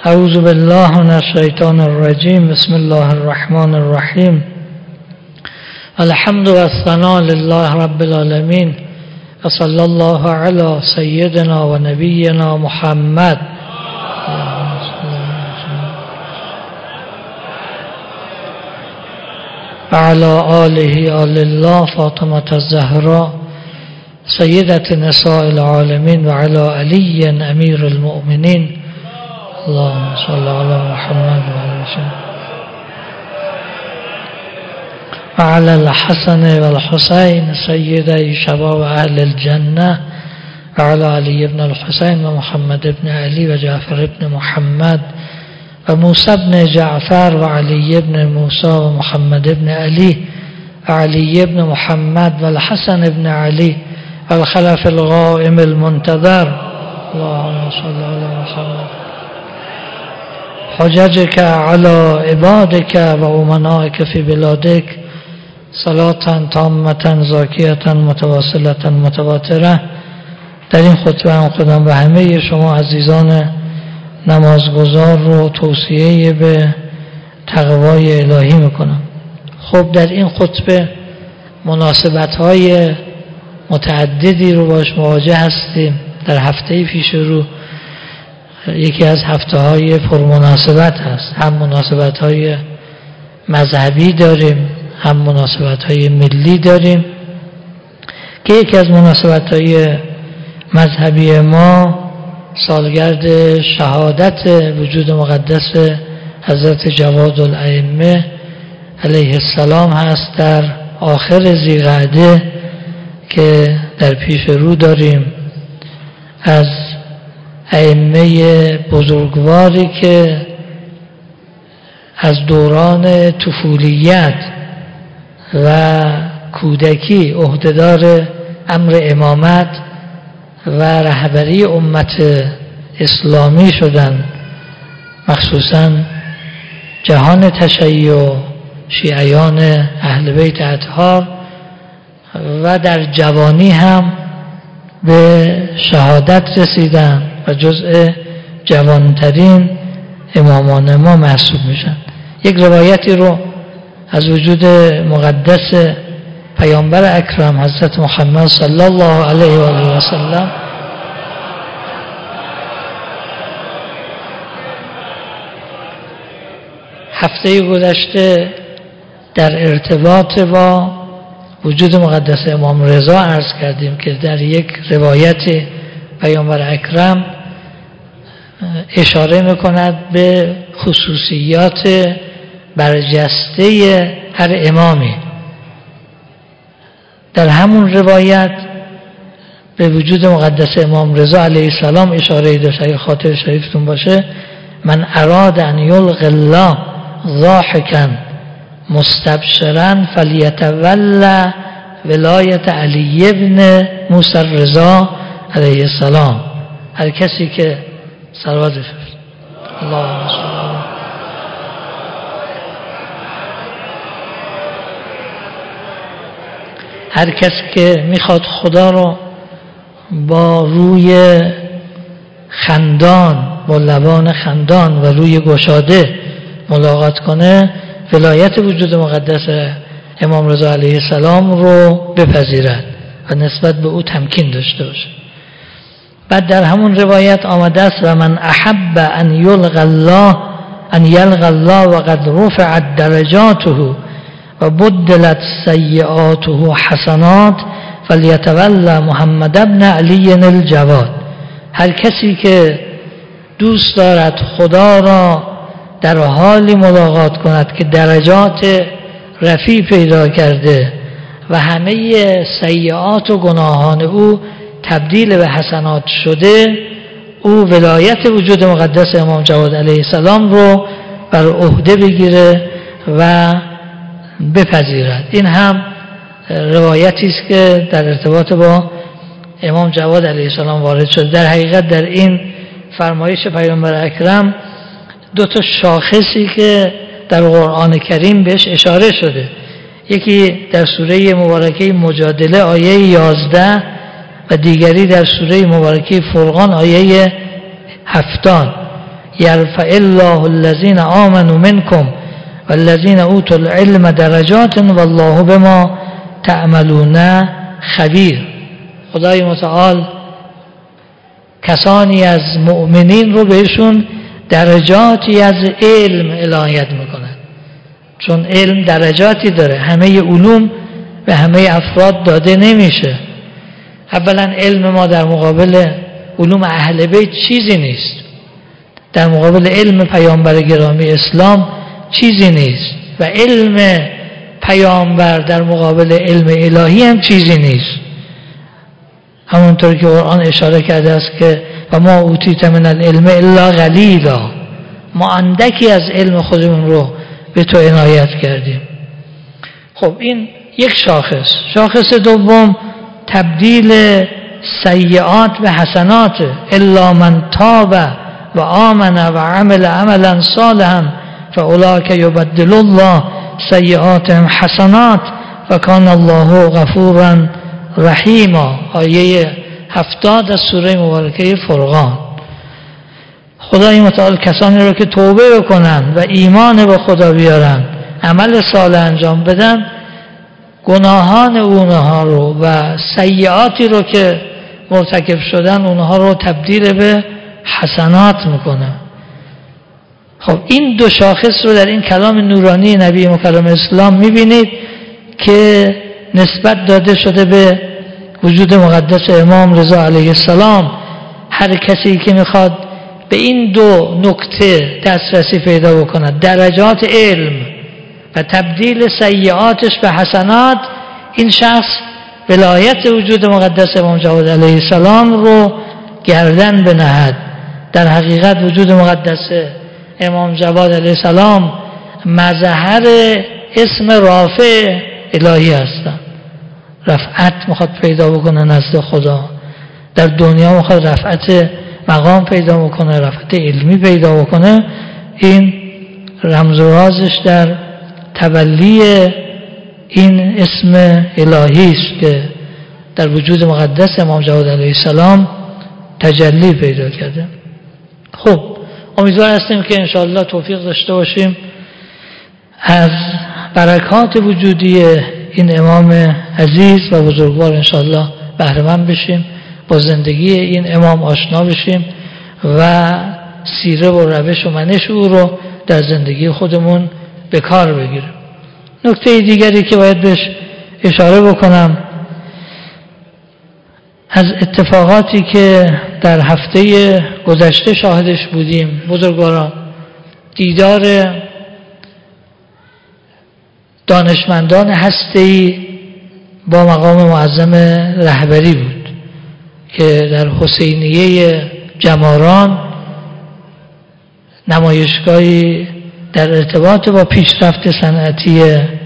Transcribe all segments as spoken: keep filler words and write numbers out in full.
اعوذ بالله من الشیطان الرجیم. بسم الله الرحمن الرحیم. الحمد والثناء لله رب العالمین و صلی الله علی سیدنا و نبینا محمد و علی آله آل الله فاطمة الزهراء سیدة نساء العالمین و علی علی امیر المؤمنین. اللهم صل على محمد وعلى الحسن والحسين سيدي شباب أهل الجنة وعلى علي بن الحسين ومحمد بن علي وجعفر بن محمد وموسى بن جعفر وعلي بن موسى ومحمد بن علي وعلي بن محمد والحسن بن علي والخلف القائم المنتظر. اللهم صل على محمد حججك على عبادك و امنائك في بلادك صلاة تامة زاکیة متواصلة متواترة. در این خطبه هم خودم به همه شما عزیزان نمازگزار رو توصیه به تقوای الهی میکنم. خب در این خطبه مناسبت‌های متعددی رو باش مواجه هستیم. در هفته پیش رو یکی از هفته های پرمناسبت هست. هم مناسبت های مذهبی داریم، هم مناسبت های ملی داریم که یکی از مناسبت های مذهبی ما سالگرد شهادت وجود مقدس حضرت جواد الائمه علیه السلام هست در آخر ذی‌قعده که در پیش رو داریم. از ائمه بزرگواری که از دوران طفولیت و کودکی عهدهدار امر امامت و رهبری امت اسلامی شدند، مخصوصا جهان تشیع شیعیان اهل بیت اطهار، و در جوانی هم به شهادت رسیدن و جزء جوانترین امامان ما محسوب میشن. یک روایتی رو از وجود مقدس پیامبر اکرم حضرت محمد صلی الله علیه و آله و سلم هفته گذشته در ارتباط با وجود مقدس امام رضا عرض کردیم که در یک روایت پیامبر اکرم اشاره میکند به خصوصیات برجسته هر امامی. در همون روایت به وجود مقدس امام رضا علیه السلام اشاره داشت. اگه خاطر شریفتون باشه: من اراد ان یلقی الله ضاحکا مستبشرا فلیتولی ولایت علی ابن موسی الرضا علیه السلام. هر کسی که صلوات بفرست اللهم صل علی هر کسی که میخواد خدا رو با روی خندان، با لبان خندان و روی گشاده ملاقات کنه، ولایت وجود مقدس امام رضا علیه السلام رو بپذیرد و نسبت به او تمکین داشته باشه. بعد در همون روایت آمده است: و من احب ان یلقی الله ان یلقی الله و قد رفعت درجاته و بدلت سیئاته حسنات فلیتولی محمد ابن علی الجواد. هر کسی که دوست دارد خدا را در حالی ملاقات کند که درجات رفیع پیدا کرده و همه سیئات و گناهان او تبدیل به حسنات شده، او ولایت وجود مقدس امام جواد علیه السلام رو بر عهده بگیره و بپذیرد. این هم روایتی است که در ارتباط با امام جواد علیه السلام وارد شده. در حقیقت در این فرمایش پیامبر اکرم دو تا شاخصی که در قرآن کریم بهش اشاره شده، یکی در سوره مبارکه مجادله آیه یازده و دیگری در سوره مبارکه فرقان آیه هفتاد. یرفع الله الذین آمنوا منکم والذین اوتوا العلم درجات والله بما تعملون خبیر. خدای متعال کسانی از مؤمنین رو بهشون درجاتی از علم عنایت میکنن، چون علم درجاتی داره، همه علوم به همه افراد داده نمیشه. اولا علم ما در مقابل علوم اهل بیت چیزی نیست، در مقابل علم پیامبر گرامی اسلام چیزی نیست، و علم پیامبر در مقابل علم الهی هم چیزی نیست. همونطور که قرآن اشاره کرده است که و ما اوتیت من العلم الا قلیلا، ما اندکی از علم خودمون رو به تو عنایت کردیم. خب این یک شاخص. شاخص دوم تبدیل سیئات به حسنات. الا من تاب و آمن و عمل عملا صالحا فاولئک یبدل الله سیئاتهم حسنات و کان الله غفورا رحیما. آیه هفتاد از سوره مبارکه فرقان. خدای متعال کسانی رو که توبه بکنن و ایمان به خدا بیارن، عمل صالح انجام بدن، گناهان اونها رو و سیئاتی رو که مرتکب شدن اونها رو تبدیل به حسنات میکنه. خب این دو شاخص رو در این کلام نورانی نبی مکرم اسلام میبینید که نسبت داده شده به وجود مقدس امام رضا علیه السلام. هر کسی که میخواد به این دو نکته دسترسی پیدا بکند، درجات علم و تبدیل سیئاتش به حسنات، این شخص ولایت وجود مقدس امام جواد علیه السلام رو گردن بنهد. در حقیقت وجود مقدس امام جواد علیه السلام مظهر اسم رافع الهی هستند. رفعت میخواد پیدا بکنه نزد خدا، در دنیا میخواد رفعت مقام پیدا بکنه، رفعت علمی پیدا بکنه. این رمز و رازش در تولی این اسم الهی است که در وجود مقدس امام جواد علیه السلام تجلی پیدا کرده. خب امیدوار هستیم که انشاءالله توفیق داشته باشیم از برکات وجودی این امام عزیز و بزرگوار انشاءالله بهره مند بشیم، با زندگی این امام آشنا بشیم و سیره و روش و منش او رو در زندگی خودمون به کار بگیریم. نکته دیگری که باید بهش اشاره بکنم، از اتفاقاتی که در هفته گذشته شاهدش بودیم بزرگواران، دیدار دانشمندان هسته‌ای با مقام معظم رهبری بود که در حسینیه جماران نمایشگاهی در ارتباط با پیشرفت صنعتی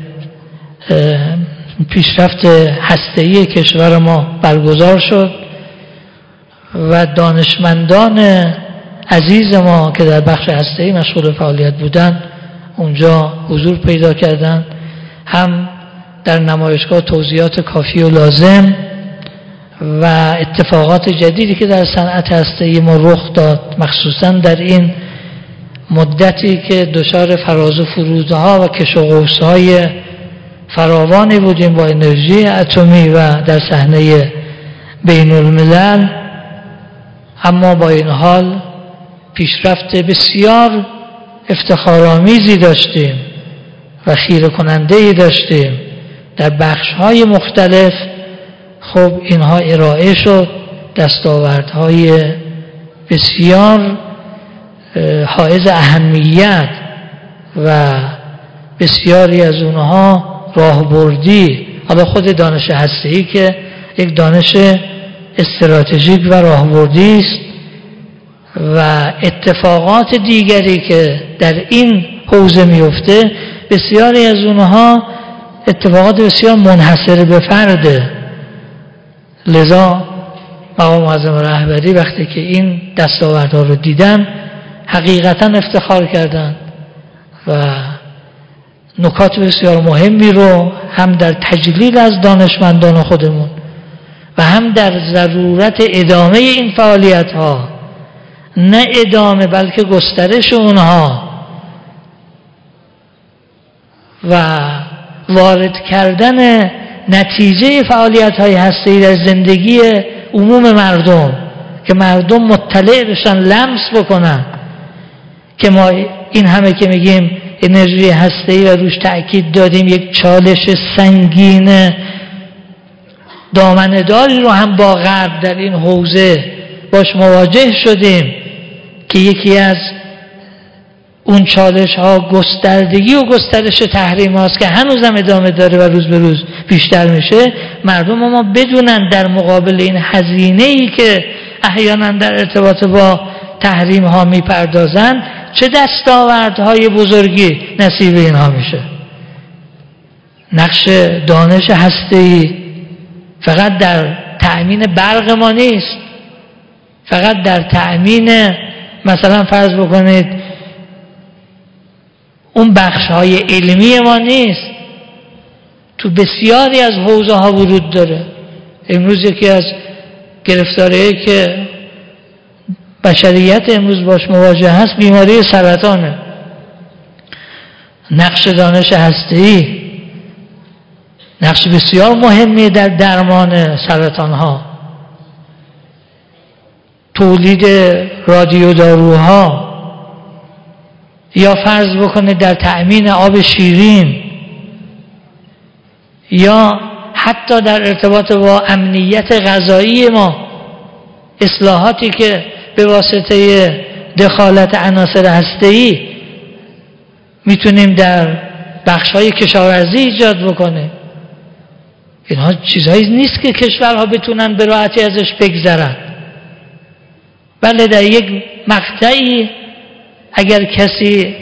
پیشرفت هسته‌ای کشور ما برگزار شد و دانشمندان عزیز ما که در بخش هسته‌ای مشغول فعالیت بودند اونجا حضور پیدا کردند. هم در نمایشگاه توضیحات کافی و لازم و اتفاقات جدیدی که در صنعت هسته‌ای ما رخ داد، مخصوصا در این مدتی که دچار فراز و فرودها و کش و قوس‌های فراوانی بودیم با انرژی اتمی و در صحنه بین الملل، اما با این حال پیشرفت بسیار افتخارآمیزی داشتیم و خیره کننده‌ای داشتیم در بخش‌های مختلف. خب اینها ارائه شد، دستاوردهای بسیار حائز اهمیت و بسیاری از اونها راهبردی. حالا خود دانش هسته‌ای که یک دانش استراتژیک و راهبردی است و اتفاقات دیگری که در این حوزه میفته، بسیاری از اونها اتفاقات بسیار منحصر به فرده. لذا مقام معظم رهبری وقتی که این دستاوردها رو دیدن حقیقتا افتخار کردند و نکات بسیار مهمی رو هم در تجلیل از دانشمندان خودمون و هم در ضرورت ادامه این فعالیت ها نه ادامه بلکه گسترش اونها و وارد کردن نتیجه فعالیت‌های هسته‌ای در زندگی عموم مردم که مردم مطلع بشن، لمس بکنن که ما این همه که میگیم انرژی هسته‌ای و روش تأکید دادیم، یک چالش سنگین دامنه‌داری رو هم با غرب در این حوزه باش مواجه شدیم که یکی از اون چالش ها گستردگی و گسترش تحریم هاست که هنوز هم ادامه داره و روز به روز بیشتر میشه. مردم ما بدونن در مقابل این هزینه ای که احیانا در ارتباط با تحریم ها میپردازن چه دستاوردهای بزرگی نصیب اینها میشه. نقش دانش هسته‌ای فقط در تأمین برق ما نیست، فقط در تأمین مثلا فرض بکنید اون بخش های علمی ما نیست، تو بسیاری از حوزه ها ورود داره. امروز یکی از گرفتاری‌هایی که بشریت امروز باش مواجه هست بیماری سرطانه. نقش دانش هسته‌ای نقش بسیار مهمی در درمان سرطان ها، تولید رادیو داروها، یا فرض بکنه در تأمین آب شیرین، یا حتی در ارتباط با امنیت غذایی ما، اصلاحاتی که به واسطه دخالت عناصر هسته‌ای میتونیم در بخش‌های کشاورزی ایجاد بکنه. اینها چیزهایی نیست که کشورها بتونن به راحتی ازش بگذرن. بله در یک مقطعی اگر کسی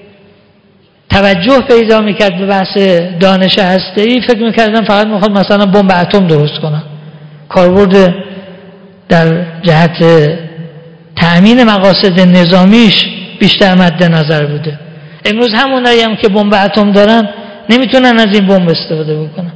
توجه پیدا میکرد به بحث دانش هسته‌ای فکر میکردن فقط میخواد مثلا بمب اتم درست کنن، کاربرد در جهت تأمین مقاصد نظامیش بیشتر مد نظر بوده. امروز همونایی هم که بمب اتم دارن نمیتونن از این بمب استفاده بکنن.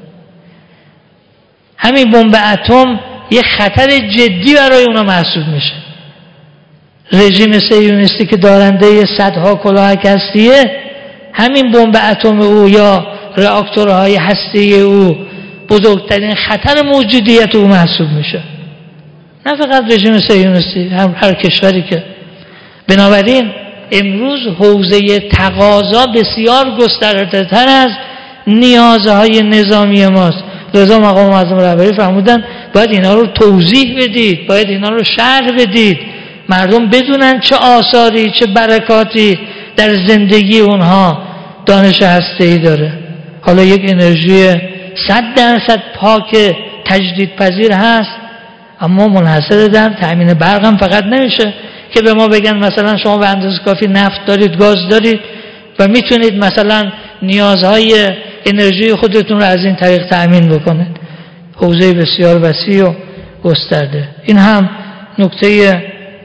همین بمب اتم یه خطر جدی برای اونا محسوب میشه. رژیم صهیونیستی که دارنده صدها کلاهک هستیه، همین بمب اتم او یا راکتورهای هسته‌ای او بزرگترین خطر موجودیت او محسوب میشه، نه فقط رژیم صهیونیستی، هم هر کشوری که. بنابراین امروز حوزه تقاضا بسیار گسترده‌تر از نیازهای نظامی ماست. لذا مقام معظم رهبری فرمودن باید اینا رو توضیح بدید، باید اینا رو شرح بدید، مردم بدونن چه آثاری چه برکاتی در زندگی اونها دانش هسته‌ای داره. حالا یک انرژی صد درصد پاک تجدید پذیر هست، اما منحصر در تأمین برق هم فقط نمیشه که به ما بگن مثلا شما به اندازه کافی نفت دارید، گاز دارید و میتونید مثلا نیازهای انرژی خودتون رو از این طریق تأمین بکنید. حوزه بسیار وسیع و گسترده. این هم نکته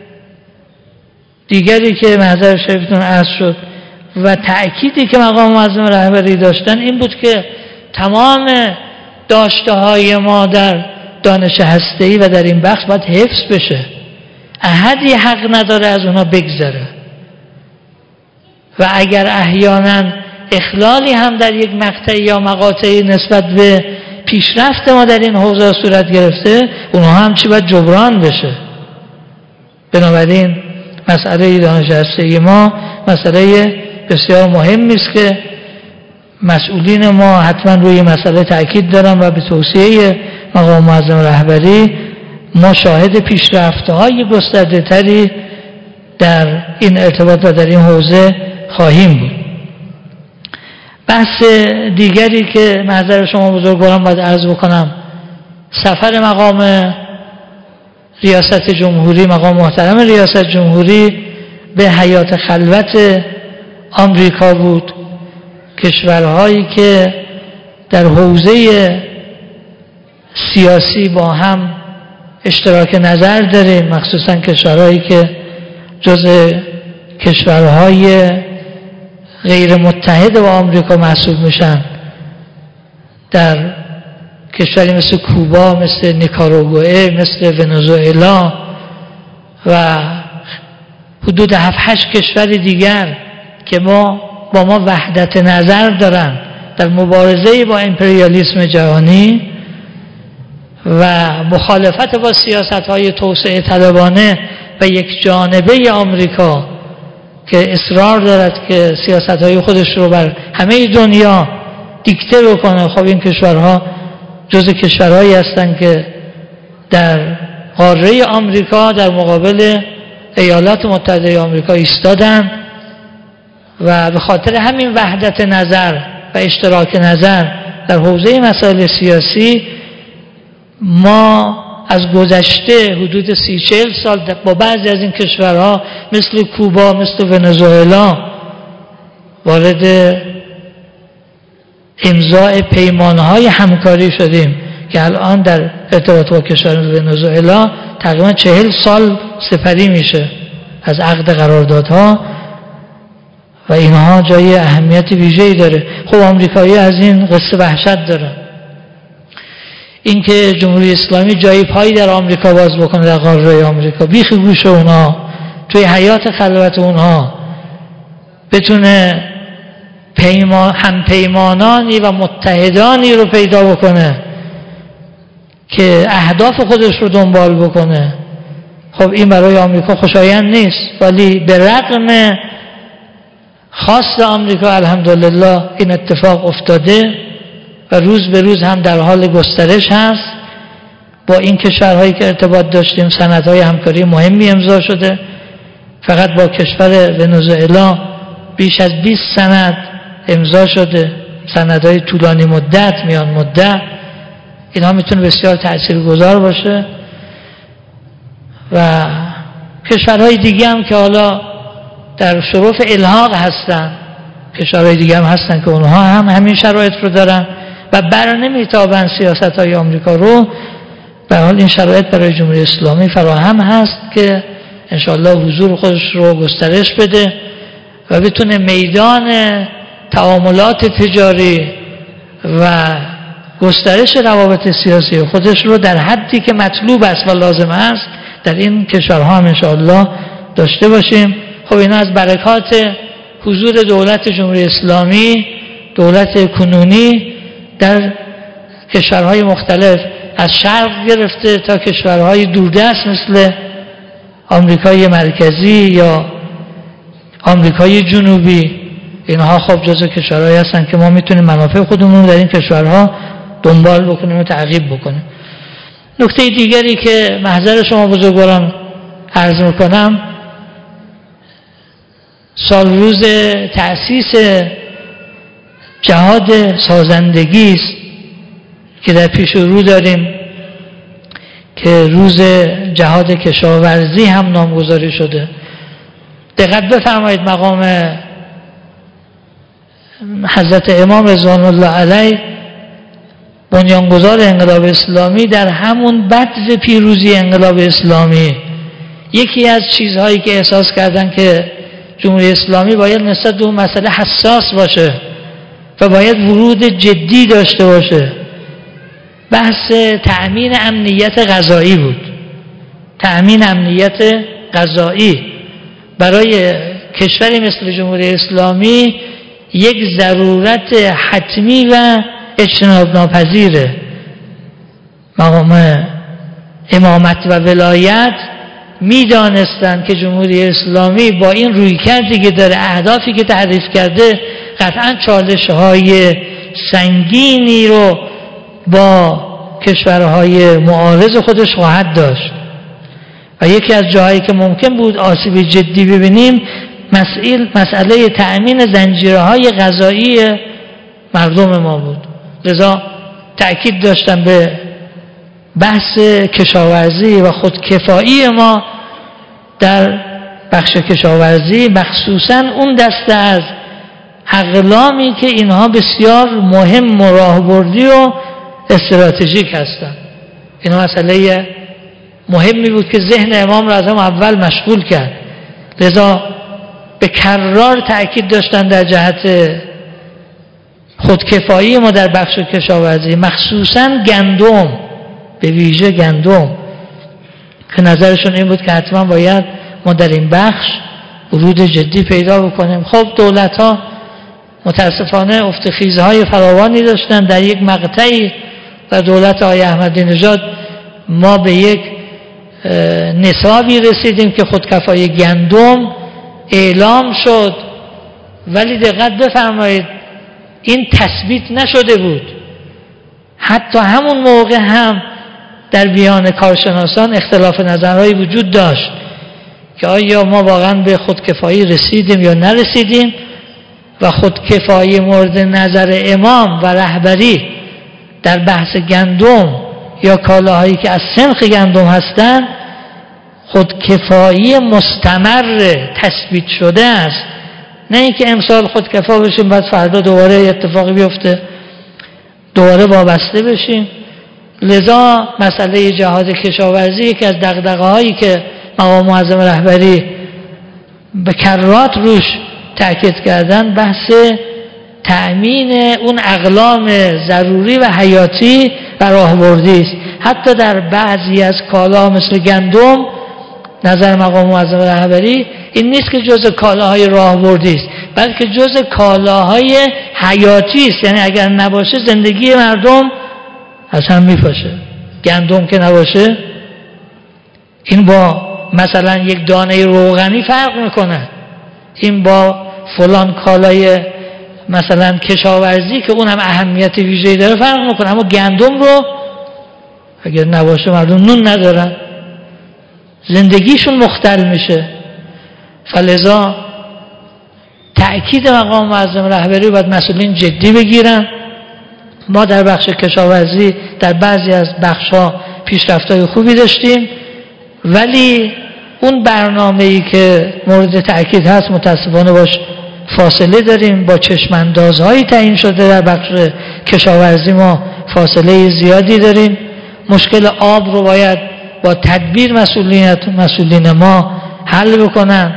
دیگری که محضر شریفتون عرض شد و تأکیدی که مقام معظم رهبری داشتن این بود که تمام داشته های ما در دانش هسته‌ای و در این بخش باید حفظ بشه. احدی حق نداره از اونا بگذره و اگر احیانا اخلالی هم در یک مقطع یا مقاطعی نسبت به پیشرفت ما در این حوزه صورت گرفته، اونها هم چی باید جبران بشه. بنابراین مسئله دانش هسته‌ای ما مسئله بسیار مهمی است که مسئولین ما حتما روی مسئله تأکید دارن و به توصیه مقام معظم رهبری ما شاهد پیشرفت‌های گسترده‌تری در این ارتباط و در این حوزه خواهیم بود. بحث دیگری که محضر شما بزرگواران باید عرض بکنم، سفر مقام ریاست جمهوری، مقام محترم ریاست جمهوری به حیات خلوت آمریکا بود. کشورهایی که در حوزه سیاسی با هم اشتراک نظر داریم، مخصوصا کشورهایی که جز کشورهای غیر متحد با آمریکا محسوب میشن، در کشوری مثل کوبا، مثل نیکاراگوئه، مثل ونزوئلا و حدود هفت هشت کشور دیگر که ما با ما وحدت نظر دارن در مبارزه با امپریالیسم جهانی و مخالفت با سیاست‌های توسعه طلبانه و یک جانبه آمریکا که اصرار دارد که سیاست‌های خودش رو بر همه دنیا دیکته بکنه. خب این کشورها جزء کشورهایی هستند که در قاره آمریکا در مقابل ایالات متحده آمریکا ایستادن و به خاطر همین وحدت نظر و اشتراک نظر در حوزه مسائل سیاسی ما از گذشته حدود سی چهل سال با بعضی از این کشورها مثل کوبا، مثل ونزوئلا وارد امضاء پیمانهای همکاری شدیم که الان در ارتباط با کشور ونزوئلا تقریبا چهل سال سپری میشه از عقد قراردادها و اینها جای اهمیت ویژه‌ای داره. خب آمریکایی از این قصه وحشت داره. اینکه جمهوری اسلامی جای پایی در آمریکا باز بکنه، در قاره آمریکا، بیخ گوش اونها، توی حیات خلوت اونها بتونه پیمان هم پیمانانی و متحدانی رو پیدا بکنه که اهداف خودش رو دنبال بکنه، خب این برای آمریکا خوشایند نیست. ولی به رغم خواست آمریکا الحمدلله این اتفاق افتاده و روز به روز هم در حال گسترش هست. با این کشورهایی که ارتباط داشتیم سندهای همکاری مهمی امضا شده. فقط با کشور ونزوئلا بیش از بیست سند امضا شده، سندهای طولانی مدت، میان مدت. اینها میتونه بسیار تاثیرگذار باشه و کشورهای دیگه هم که حالا در شرف الحاق هستن، کشورهای دیگه هم هستن که اونها هم همین شرایط رو دارن و بر نمیتابن سیاست های آمریکا رو. به حال این شرایط برای جمهوری اسلامی فراهم هست که انشاءالله حضور خودش رو گسترش بده و بتونه میدان تعاملات تجاری و گسترش روابط سیاسی خودش رو در حدی که مطلوب است و لازم است در این کشورها هم انشاءالله داشته باشیم. خب اینا از برکات حضور دولت جمهوری اسلامی، دولت کنونی در کشورهای مختلف از شرق گرفته تا کشورهای دوردست مثل آمریکای مرکزی یا آمریکای جنوبی. اینها خب جزو کشورهایی هستن که ما میتونیم منافع خودمون در این کشورها دنبال بکنیم و تعقیب بکنیم. نکته دیگری که محضر شما بزرگواران عرض میکنم، سال روز تأسیس جهاد سازندگی است که در پیش رو داریم که روز جهاد کشاورزی هم نامگذاری شده. دقت بفرمایید مقام حضرت امام رضوان الله علیه بنیانگذار انقلاب اسلامی در همون بدو پیروزی انقلاب اسلامی یکی از چیزهایی که احساس کردن که جمهوری اسلامی باید نسبت به اون مسئله حساس باشه و باید ورود جدی داشته باشه، بحث تأمین امنیت غذایی بود. تأمین امنیت غذایی برای کشوری مثل جمهوری اسلامی یک ضرورت حتمی و اجتناب ناپذیره. مقام امامت و ولایت میدانستند که جمهوری اسلامی با این رویکردی که داره، اهدافی که تعریف کرده، قطعا چالش‌های سنگینی رو با کشورهای معارض خودش خواهد داشت و یکی از جاهایی که ممکن بود آسیب جدی ببینیم مسئله مسئله تأمین زنجیرهای غذایی مردم ما بود. لذا تأکید داشتم به بحث کشاورزی و خودکفایی ما در بخش کشاورزی، مخصوصا اون دسته از اقلامی که اینها بسیار مهم و راهبردی و استراتژیک هستند. اینها مسئله مهمی بود که ذهن امام را از هم اول مشغول کرد. لذا به کررار تأکید داشتن در جهت خودکفایی ما در بخش کشاورزی، مخصوصا گندم، به ویژه گندم، که نظرشون این بود که حتما باید ما در این بخش ورود جدی پیدا بکنیم. خب دولت ها متاسفانه افت خیزهای فراوانی داشتن در یک مقطعی و دولت آقای احمدی نژاد ما به یک نصابی رسیدیم که خودکفایی گندم اعلام شد، ولی دقت بفرمایید این تثبیت نشده بود. حتی همون موقع هم در بیان کارشناسان اختلاف نظرهایی وجود داشت که آیا ما واقعا به خودکفایی رسیدیم یا نرسیدیم و خودکفایی مورد نظر امام و رهبری در بحث گندم یا کالاهایی که از سنخ گندم هستند خودکفایی مستمر تثبیت شده است، نه اینکه امسال خودکفا بشیم بعد فردا دوباره اتفاقی بیفته دوباره وابسته بشیم. لذا مسئله جهاد کشاورزی یکی از دغدغه‌هایی که مقام معظم رهبری به کرات روش تأکید کردن بحث تأمین اون اقلام ضروری و حیاتی و راهبردی است. حتی در بعضی از کالا مثل گندم نظر مقام معظم رهبری این نیست که جزء کالاهای راهبردی است، بلکه جزء کالاهای حیاتی است. یعنی اگر نباشه زندگی مردم از هم میپاشه. گندم که نباشه این با مثلا یک دانه روغنی فرق میکنه، این با فلان کالای مثلا کشاورزی که اون هم اهمیت ویژه‌ای داره فرق میکنه. اما گندم رو اگر نباشه مردم نون ندارن، زندگیشون مختل میشه. فلذا تأکید مقام معظم رهبری باید مسئولین جدی بگیرن. ما در بخش کشاورزی در بعضی از بخش‌ها پیشرفت‌های خوبی داشتیم، ولی اون برنامه‌ای که مورد تأکید هست متاسفانه باش فاصله داریم. با چشم‌اندازهایی تعیین شده در بخش کشاورزی ما فاصله زیادی داریم. مشکل آب رو باید با تدبیر مسئولیت مسئولین ما حل بکنن.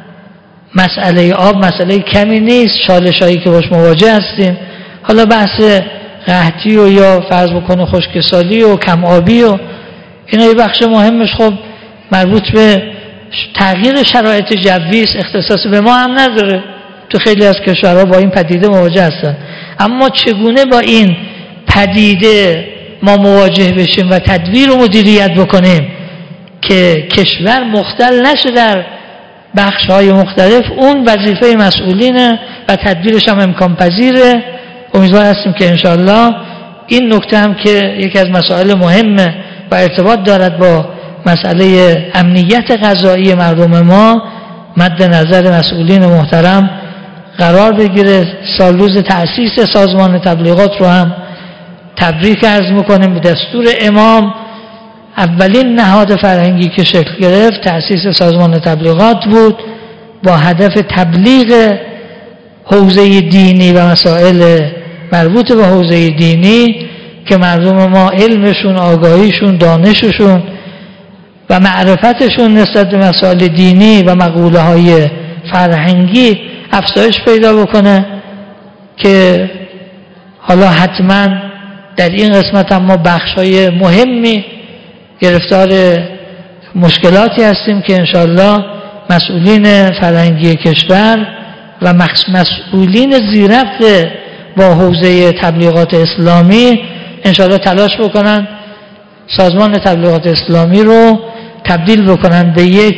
مسئله آب مسئله کمی نیست، چالش‌هایی که باش مواجه هستیم. حالا بحث قحطی و یا فرض بکنه خشکسالی و کم آبی و اینا یه بخش مهمش خب مربوط به تغییر شرایط جوی است، اختصاص به ما هم نداره. تو خیلی از کشورها با این پدیده مواجه هستن. اما چگونه با این پدیده ما مواجه بشیم و تدبیر و مدیریت بکنیم که کشور مختل نشه در بخش‌های مختلف، اون وظیفه مسئولینه و تدبیرش هم امکان پذیره. امیدوار هستیم که انشاءالله این نکته هم که یکی از مسائل مهمه و ارتباط دارد با مسئله امنیت غذایی مردم ما مد نظر مسئولین محترم قرار بگیره. سال روز تأسیس سازمان تبلیغات رو هم تبریک عرض میکنیم. به دستور امام اولین نهاد فرهنگی که شکل گرفت تأسیس سازمان تبلیغات بود با هدف تبلیغ حوزه دینی و مسائل مربوط به حوزه دینی که مردم ما علمشون، آگاهیشون، دانششون و معرفتشون نسبت به مسائل دینی و مقوله های فرهنگی افزایش پیدا بکنه. که حالا حتما در این قسمت هم ما بخش های مهمی گرفتار مشکلاتی هستیم که انشاءالله مسئولین فرهنگی کشور و مسئولین زیرفت با حوزه تبلیغات اسلامی انشاءالله تلاش بکنن سازمان تبلیغات اسلامی رو تبدیل بکنن به یک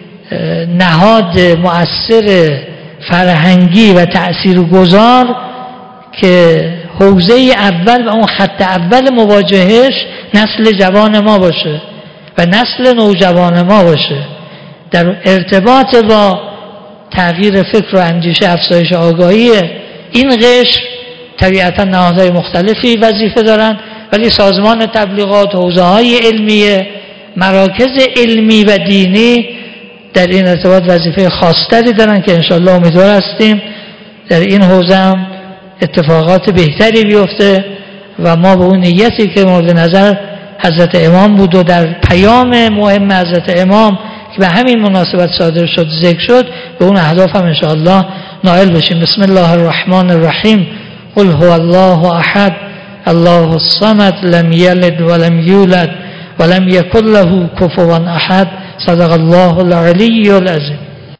نهاد مؤثر فرهنگی و تأثیرگذار که حوزه اول و اون خط اول مواجهش نسل جوان ما باشه و نسل نوجوان ما باشه. در ارتباط با تغییر فکر و اندیشه، افزایش آگاهی این قشر طبیعتا نهادهای مختلفی وظیفه دارن، ولی سازمان تبلیغات، حوزه‌های علمیه، مراکز علمی و دینی در این ارتباط وظیفه خاص‌تری دارن که انشاءالله امیدوار هستیم در این حوزه هم اتفاقات بهتری بیفته و ما به اون نیتی که مورد نظر حضرت امام بود و در پیام مهم حضرت امام که به همین مناسبت صادر شد ذکر شد به اون اهداف هم انشاءالله نائل بشیم. بسم الله الرحمن الرحیم. قل هو الله احد الله الصمد لم یلد ولم یولد ولم یکن له کفوا احد. صدق الله العلی العظیم.